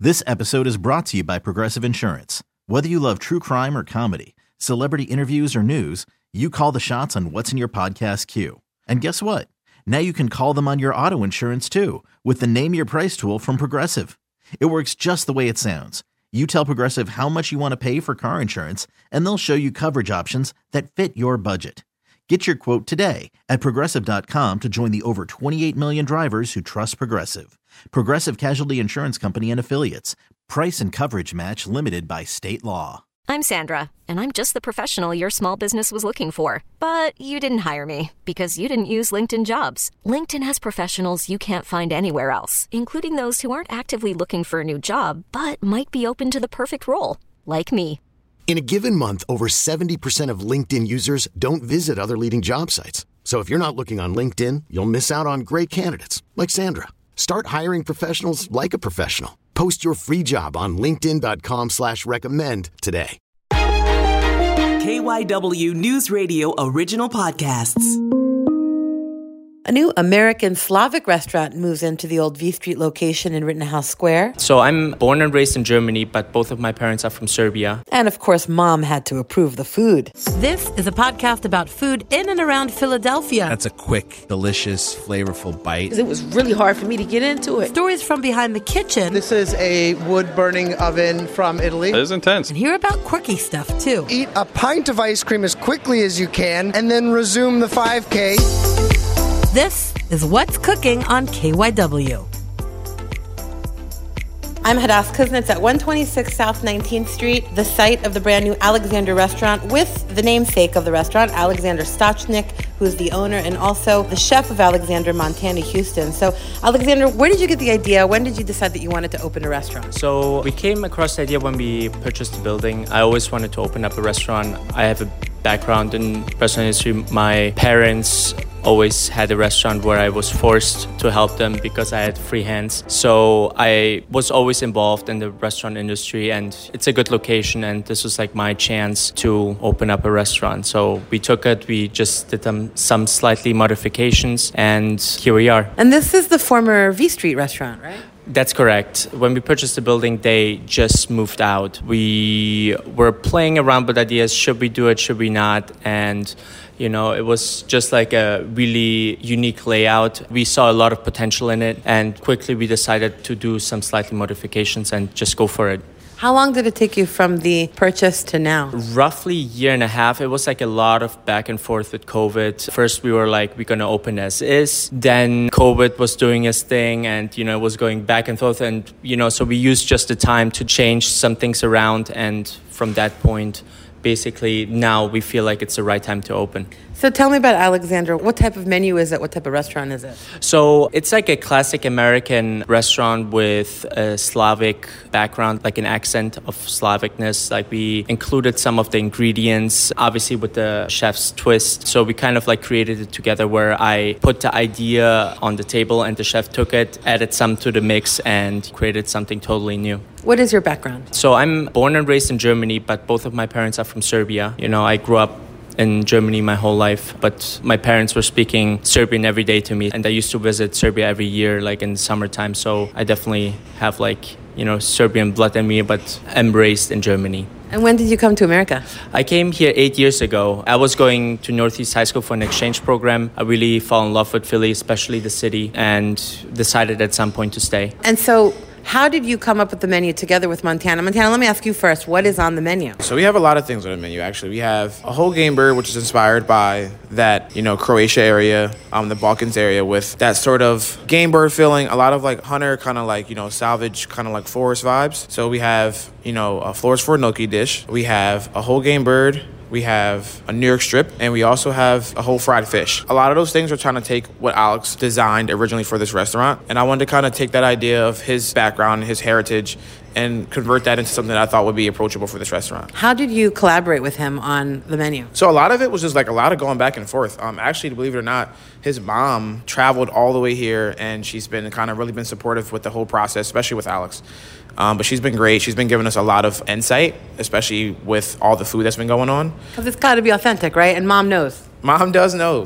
This episode is brought to you by Progressive Insurance. Whether you love true crime or comedy, celebrity interviews or news, you call the shots on what's in your podcast queue. And guess what? Now you can call them on your auto insurance too with the Name Your Price tool from Progressive. It works just the way it sounds. You tell Progressive how much you want to pay for car insurance, and they'll show you coverage options that fit your budget. Get your quote today at Progressive.com to join the over 28 million drivers who trust Progressive. Progressive Casualty Insurance Company and Affiliates. Price and coverage match limited by state law. I'm Sandra, and I'm just the professional your small business was looking for. But you didn't hire me because you didn't use LinkedIn Jobs. LinkedIn has professionals you can't find anywhere else, including those who aren't actively looking for a new job, but might be open to the perfect role, like me. In a given month, over 70% of LinkedIn users don't visit other leading job sites. So if you're not looking on LinkedIn, you'll miss out on great candidates like Sandra. Start hiring professionals like a professional. Post your free job on linkedin.com/recommend today. KYW News Radio original podcasts. A new American Slavic restaurant moves into the old V Street location in Rittenhouse Square. So I'm born and raised in Germany, but both of my parents are from Serbia. And of course, Mom had to approve the food. This is a podcast about food in and around Philadelphia. That's a quick, delicious, flavorful bite. It was really hard for me to get into it. Stories from behind the kitchen. This is a wood-burning oven from Italy. It is intense. And hear about quirky stuff, too. Eat a pint of ice cream as quickly as you can, and then resume the 5K. This is What's Cooking on KYW. I'm Hadass Kuznets at 126 South 19th Street, the site of the brand new Alexander restaurant with the namesake of the restaurant, Alexander Stochnik, who's the owner and also the chef of Alexander, Montana, Houston. So, Alexander, where did you get the idea? When did you decide that you wanted to open a restaurant? So we came across the idea when we purchased the building. I always wanted to open up a restaurant. I have a background in restaurant industry. My parents always had a restaurant where I was forced to help them because I had free hands. So I was always involved in the restaurant industry, and it's a good location, and this was like my chance to open up a restaurant. So we took it, we just did some slightly modifications, and here we are. And this is the former V Street restaurant, right? That's correct. When we purchased the building, they just moved out. We were playing around with ideas. Should we do it? Should we not? And, you know, it was just like a really unique layout. We saw a lot of potential in it, and quickly we decided to do some slightly modifications and just go for it. How long did it take you from the purchase to now? Roughly a year and a half. It was like a lot of back and forth with COVID. First, we were like, we're going to open as is. Then COVID was doing its thing, and, you know, it was going back and forth. And, you know, so we used just the time to change some things around. And from that point, basically, now we feel like it's the right time to open. So tell me about Alexander. What type of menu is it? What type of restaurant is it? So it's like a classic American restaurant with a Slavic background, like an accent of Slavicness. Like we included some of the ingredients, obviously with the chef's twist. So we kind of like created it together where I put the idea on the table and the chef took it, added some to the mix, and created something totally new. What is your background? So I'm born and raised in Germany, but both of my parents are from Serbia. You know, I grew up in Germany my whole life, but my parents were speaking Serbian every day to me, and I used to visit Serbia every year, like in the summertime. So I definitely have like, you know, Serbian blood in me, but I'm raised in Germany. And when did you come to America? I came here 8 years ago. I was going to Northeast High School for an exchange program. I really fell in love with Philly, especially the city, and decided at some point to stay. And so how did you come up with the menu together with Montana? Montana, let me ask you first, what is on the menu? So we have a lot of things on the menu, actually. We have a whole game bird, which is inspired by that, you know, Croatia area, the Balkans area, with that sort of game bird feeling, a lot of like hunter, kind of like, you know, salvage, kind of like forest vibes. So we have, you know, a Floors for Gnocchi dish. We have a whole game bird. We have a New York strip, and we also have a whole fried fish. A lot of those things are trying to take what Alex designed originally for this restaurant, and I wanted to kind of take that idea of his background, his heritage, and convert that into something that I thought would be approachable for this restaurant. How did you collaborate with him on the menu? So a lot of it was just like a lot of going back and forth. Actually, believe it or not, his mom traveled all the way here, and she's been kind of really been supportive with the whole process, especially with Alex. But she's been great. She's been giving us a lot of insight, especially with all the food that's been going on. Because it's got to be authentic, right? And mom knows. Mom does know.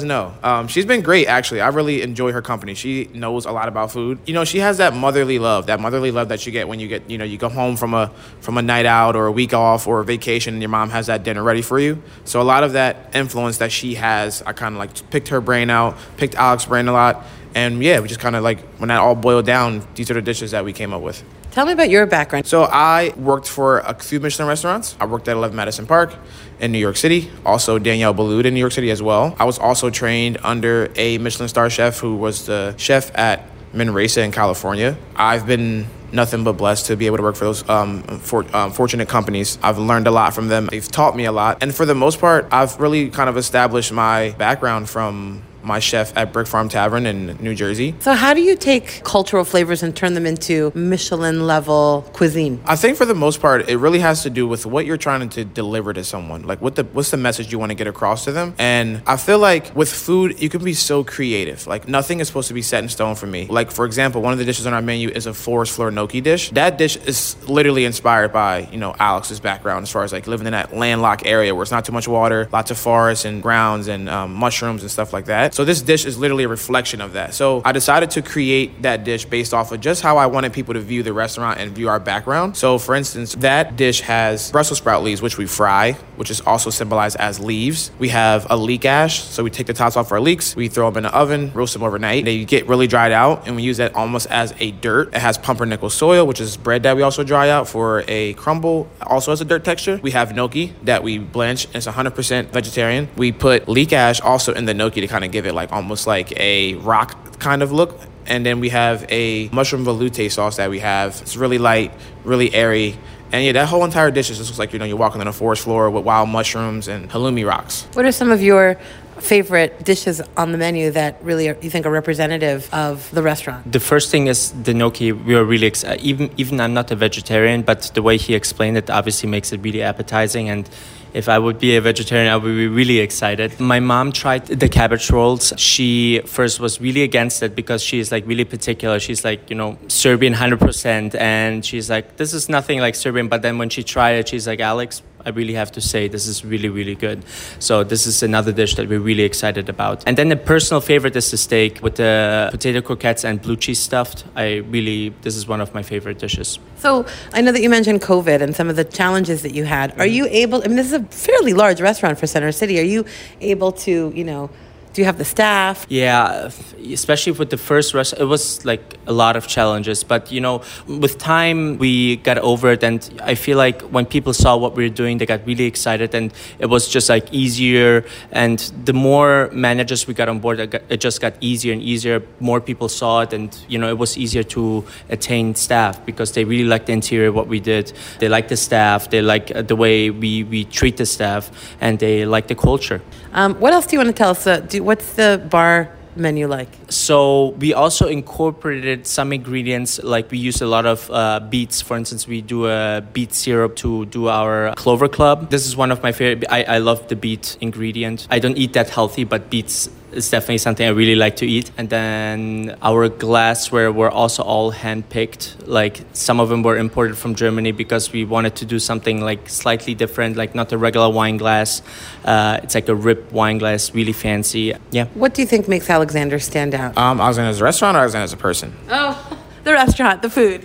She's been great, actually. I really enjoy her company. She knows a lot about food. You know, she has that motherly love that you get when you go home from a night out or a week off or a vacation and your mom has that dinner ready for you. So a lot of that influence that she has, I kind of like picked her brain out, picked Alex's brain a lot. And yeah, we just kind of like, when that all boiled down, these are the dishes that we came up with. Tell me about your background. So I worked for a few Michelin restaurants. I worked at 11 Madison Park in New York City, also Danielle Boulud in New York City as well. I was also trained under a Michelin star chef who was the chef at Manresa in California. I've been nothing but blessed to be able to work for those fortunate companies. I've learned a lot from them. They've taught me a lot. And for the most part, I've really kind of established my background from my chef at Brick Farm Tavern in New Jersey. So how do you take cultural flavors and turn them into Michelin-level cuisine? I think for the most part, it really has to do with what you're trying to deliver to someone. Like, what's the message you want to get across to them? And I feel like with food, you can be so creative. Like, nothing is supposed to be set in stone for me. Like, for example, one of the dishes on our menu is a forest floor gnocchi dish. That dish is literally inspired by, Alex's background as far as, like, living in that landlocked area where it's not too much water, lots of forests and grounds and mushrooms and stuff like that. So this dish is literally a reflection of that. So I decided to create that dish based off of just how I wanted people to view the restaurant and view our background. So for instance, that dish has Brussels sprout leaves, which we fry, which is also symbolized as leaves. We have a leek ash. So we take the tops off our leeks, we throw them in the oven, roast them overnight. They get really dried out and we use that almost as a dirt. It has pumpernickel soil, which is bread that we also dry out for a crumble, also has a dirt texture. We have gnocchi that we blanch. It's 100% vegetarian. We put leek ash also in the gnocchi to kind of give it like almost like a rock kind of look. And then we have a mushroom veloute sauce that we have. It's really light, really airy. And yeah, that whole entire dish just looks like, you're walking on a forest floor with wild mushrooms and halloumi rocks. What are some of your favorite dishes on the menu that really you think are representative of the restaurant? The first thing is the gnocchi. We are really excited. Even I'm not a vegetarian, but the way he explained it obviously makes it really appetizing. And if I would be a vegetarian, I would be really excited. My mom tried the cabbage rolls. She first was really against it because she is like really particular. She's like, Serbian 100%. And she's like, this is nothing like Serbian. But then when she tried it, she's like, Alex, I really have to say this is really, really good. So this is another dish that we're really excited about. And then the personal favorite is the steak with the potato croquettes and blue cheese stuffed. This is one of my favorite dishes. So I know that you mentioned COVID and some of the challenges that you had. Are you able, this is a fairly large restaurant for Center City. Are you able to, do you have the staff? Yeah, especially with the first restaurant, it was like a lot of challenges. But, with time, we got over it. And I feel like when people saw what we were doing, they got really excited. And it was just like easier. And the more managers we got on board, it just got easier and easier. More people saw it. And, it was easier to attain staff because they really liked the interior, what we did. They liked the staff. They like the way we treat the staff. And they like the culture. What else do you want to tell us? What's the bar menu like? So we also incorporated some ingredients, like we use a lot of beets. For instance, we do a beet syrup to do our Clover Club. This is one of my favorite. I love the beet ingredient. I don't eat that healthy, but beets is definitely something I really like to eat. And then our glassware were also all hand-picked. Like some of them were imported from Germany because we wanted to do something like slightly different, like not a regular wine glass. It's like a ribbed wine glass, really fancy. Yeah. What do you think makes Alexander stand out? Alexander as a restaurant or Alexander as a person? Oh, the restaurant, the food.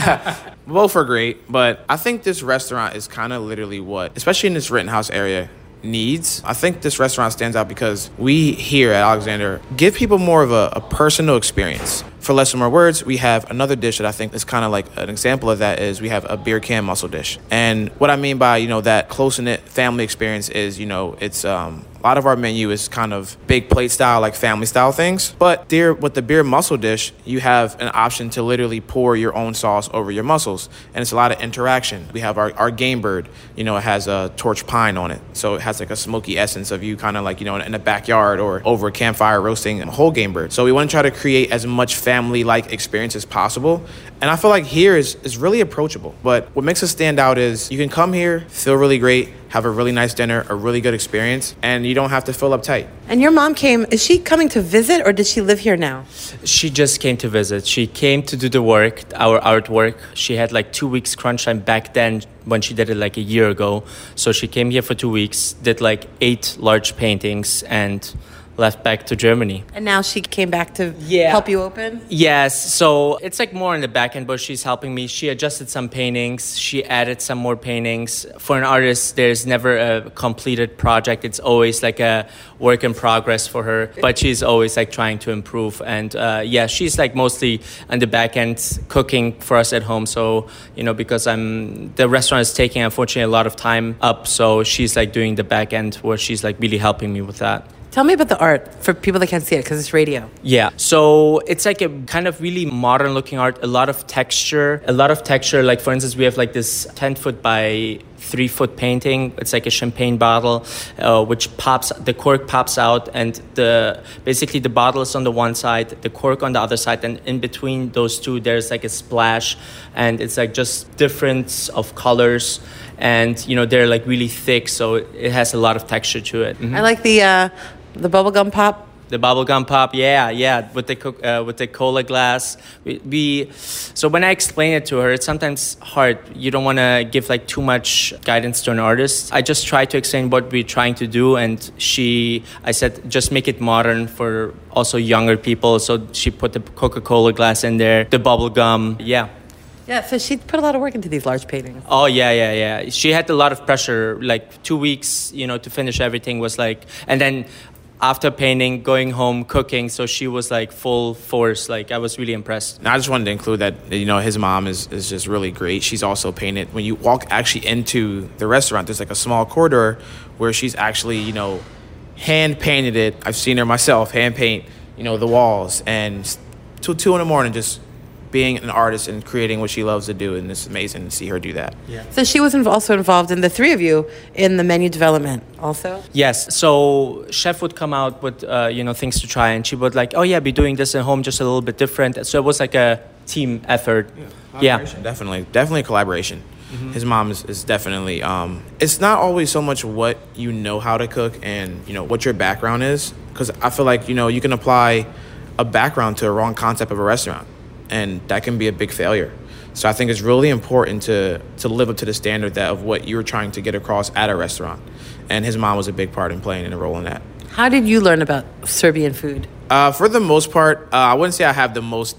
Both are great, but I think this restaurant is kind of literally what, especially in this Rittenhouse area, needs. I think this restaurant stands out because we here at Alexander give people more of a personal experience. For less or more words, we have another dish that I think is kind of like an example of that is we have a beer can mussel dish. And what I mean by, that close-knit family experience is, it's a lot of our menu is kind of big plate style, like family style things. But there, with the beer mussel dish, you have an option to literally pour your own sauce over your mussels. And it's a lot of interaction. We have our game bird, it has a torch pine on it. So it has like a smoky essence of you kind of like, in the backyard or over a campfire roasting a whole game bird. So we want to try to create as much family-like experience as possible. And I feel like here is really approachable. But what makes us stand out is you can come here, feel really great, have a really nice dinner, a really good experience, and you don't have to fill up tight. And your mom came, is she coming to visit or did she live here now? She just came to visit. She came to do the work, our artwork. She had like 2 weeks crunch time back then when she did it like a year ago. So she came here for 2 weeks, did like 8 large paintings, and left back to Germany. And now she came back to help you open? Yes, so it's like more in the back end, but she's helping me. She adjusted some paintings. She added some more paintings. For an artist, there's never a completed project. It's always like a work in progress for her, but she's always like trying to improve. And she's like mostly on the back end cooking for us at home. So, because the restaurant is taking, unfortunately, a lot of time up. So she's like doing the back end where she's like really helping me with that. Tell me about the art for people that can't see it because it's radio. Yeah, so it's like a kind of really modern looking art, a lot of texture. Like, for instance, we have like this 10-foot by 3-foot painting. It's like a champagne bottle, which the cork pops out, and basically the bottle is on the one side, the cork on the other side, and in between those two, there's like a splash, and it's like just difference of colors, and they're like really thick, so it has a lot of texture to it. Mm-hmm. I like the bubblegum pop. The bubblegum pop, yeah, with the cola glass. So when I explain it to her, it's sometimes hard. You don't want to give like too much guidance to an artist. I just try to explain what we're trying to do, and I said just make it modern for also younger people. So she put the Coca-Cola glass in there, the bubblegum, yeah. Yeah, so she put a lot of work into these large paintings. Oh, yeah. She had a lot of pressure, like 2 weeks, to finish everything was like, and then after painting, going home, cooking, so she was like full force. Like, I was really impressed. And I just wanted to include that, his mom is just really great. She's also painted. When you walk actually into the restaurant, there's like a small corridor where she's actually, hand painted it. I've seen her myself hand paint, the walls, and till 2 a.m. just being an artist and creating what she loves to do, and it's amazing to see her do that. Yeah. So she was also involved in the three of you in the menu development also? Yes. So chef would come out with, things to try, and she would like, oh yeah, be doing this at home just a little bit different. So it was like a team effort. Yeah. Definitely collaboration. Mm-hmm. His mom is definitely, it's not always so much what you know how to cook and, what your background is. Because I feel like, you can apply a background to a wrong concept of a restaurant, and that can be a big failure. So I think it's really important to live up to the standard of what you're trying to get across at a restaurant. And his mom was a big part in playing a role in that. How did you learn about Serbian food? For the most part, I wouldn't say I have the most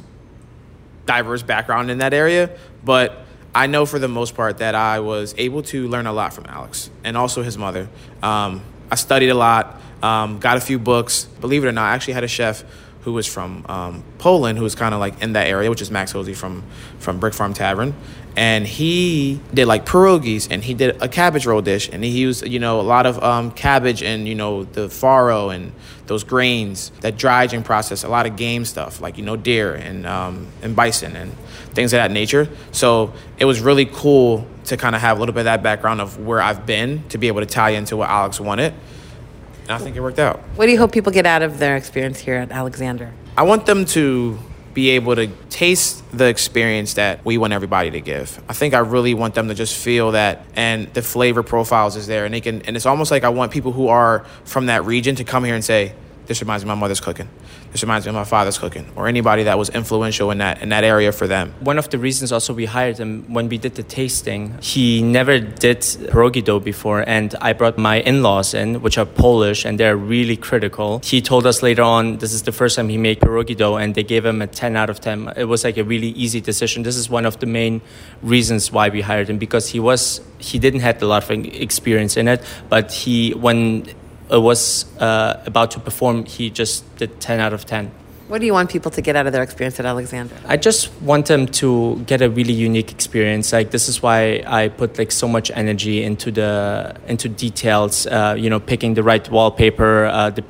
diverse background in that area, but I know for the most part that I was able to learn a lot from Alex and also his mother. I studied a lot, got a few books. Believe it or not, I actually had a chef who was from Poland, who was kind of like in that area, which is Max Hosey from Brick Farm Tavern. And he did like pierogies, and he did a cabbage roll dish, and he used, a lot of cabbage and, the farro and those grains, that dry aging process, a lot of game stuff like, deer and bison and things of that nature. So it was really cool to kind of have a little bit of that background of where I've been to be able to tie into what Alex wanted. And I think it worked out. What do you hope people get out of their experience here at Alexander? I want them to be able to taste the experience that we want everybody to give. I think I really want them to just feel that, and the flavor profiles is there, and it's almost like I want people who are from that region to come here and say, this reminds me of my mother's cooking. This reminds me of my father's cooking, or anybody that was influential in that area for them. One of the reasons also we hired him when we did the tasting, he never did pierogi dough before, and I brought my in-laws in, which are Polish, and they're really critical. He told us later on this is the first time he made pierogi dough, and they gave him a 10 out of 10. It was like a really easy decision. This is one of the main reasons why we hired him, because he didn't have a lot of experience in it, but when it was about to perform, he just did 10 out of 10. What do you want people to get out of their experience at Alexander? I just want them to get a really unique experience. Like, this is why I put like so much energy into details. Picking the right wallpaper,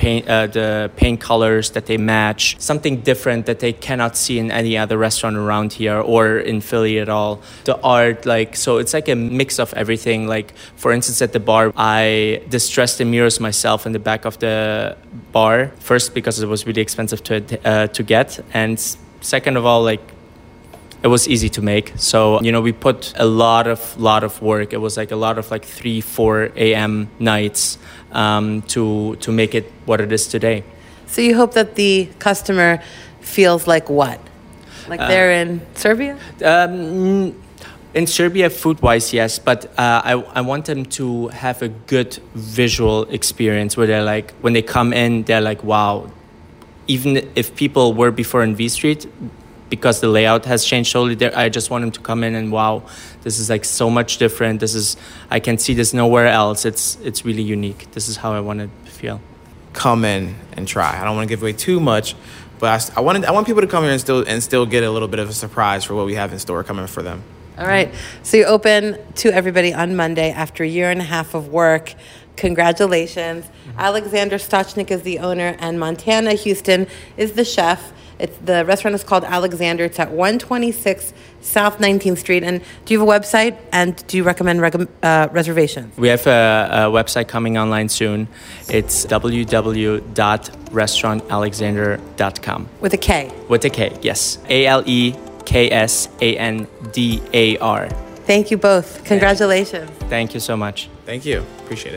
the paint colors that they match, something different that they cannot see in any other restaurant around here or in Philly at all. The art, so it's like a mix of everything. Like, for instance, at the bar, I distressed the mirrors myself in the back of the bar. First, because it was really expensive to get, and second of all, it was easy to make. So, we put a lot of work. It was like a lot of 3-4 a.m. nights to make it what it is today. So you hope that the customer feels like what? Like they're in Serbia? In Serbia, food-wise, yes, but I want them to have a good visual experience where they're like, when they come in, they're like, wow. Even if people were before in V Street, because the layout has changed totally there, I just want them to come in and wow, this is like so much different. I can see this nowhere else. It's really unique. This is how I want it to feel. Come in and try. I don't want to give away too much, but I want people to come here and still get a little bit of a surprise for what we have in store coming for them. All right. So you open to everybody on Monday after a year and a half of work. Congratulations. Alexander Stochnik is the owner, and Montana Houston is the chef. The restaurant is called Alexander. It's at 126 South 19th Street. And do you have a website? And do you recommend reservations? We have a website coming online soon. It's www.restaurantalexander.com. With a K? With a K, yes. ALEKSANDAR. Thank you both. Congratulations. Thank you so much. Thank you. Appreciate it.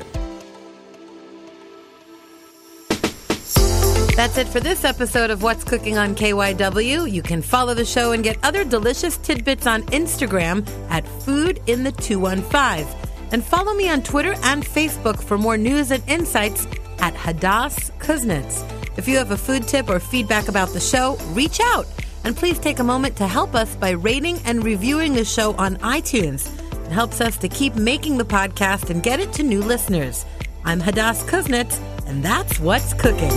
That's it for this episode of What's Cooking on KYW. You can follow the show and get other delicious tidbits on Instagram at foodinthe215. And follow me on Twitter and Facebook for more news and insights at Hadas Kuznets. If you have a food tip or feedback about the show, reach out. And please take a moment to help us by rating and reviewing the show on iTunes. It helps us to keep making the podcast and get it to new listeners. I'm Hadas Kuznets, and that's What's Cooking.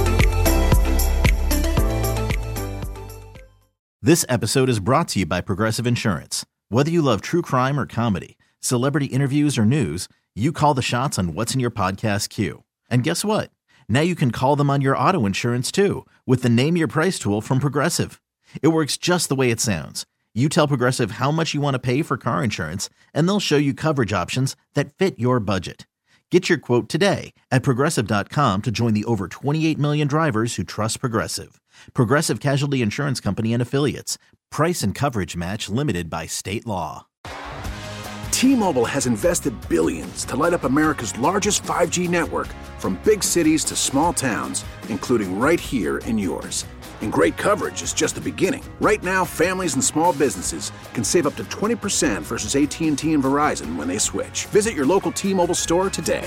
This episode is brought to you by Progressive Insurance. Whether you love true crime or comedy, celebrity interviews or news, you call the shots on what's in your podcast queue. And guess what? Now you can call them on your auto insurance too with the Name Your Price tool from Progressive. It works just the way it sounds. You tell Progressive how much you want to pay for car insurance, and they'll show you coverage options that fit your budget. Get your quote today at Progressive.com to join the over 28 million drivers who trust Progressive. Progressive Casualty Insurance Company and Affiliates. Price and coverage match limited by state law. T-Mobile has invested billions to light up America's largest 5G network, from big cities to small towns, including right here in yours. And great coverage is just the beginning. Right now, families and small businesses can save up to 20% versus AT&T and Verizon when they switch. Visit your local T-Mobile store today.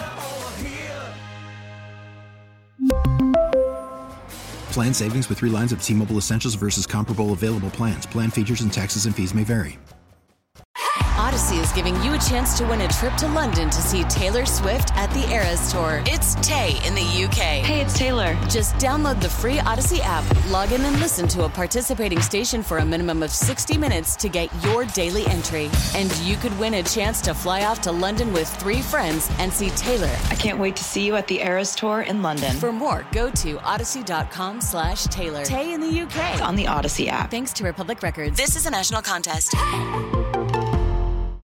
Plan savings with 3 lines of T-Mobile Essentials versus comparable available plans. Plan features and taxes and fees may vary. Odyssey is giving you a chance to win a trip to London to see Taylor Swift at the Eras Tour. It's Tay in the UK. Hey, it's Taylor. Just download the free Odyssey app, log in and listen to a participating station for a minimum of 60 minutes to get your daily entry. And you could win a chance to fly off to London with 3 friends and see Taylor. I can't wait to see you at the Eras Tour in London. For more, go to odyssey.com/Taylor. Tay in the UK. It's on the Odyssey app. Thanks to Republic Records. This is a national contest.